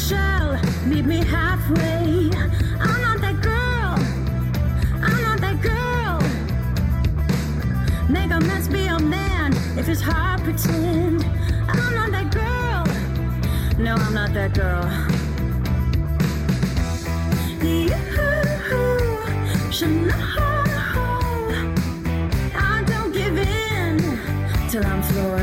shell, meet me halfway. I'm not that girl. I'm not that girl. Make a mess, be a man. If it's hard, pretend. I'm not that girl. No, I'm not that girl. You should know I don't give in till I'm floored.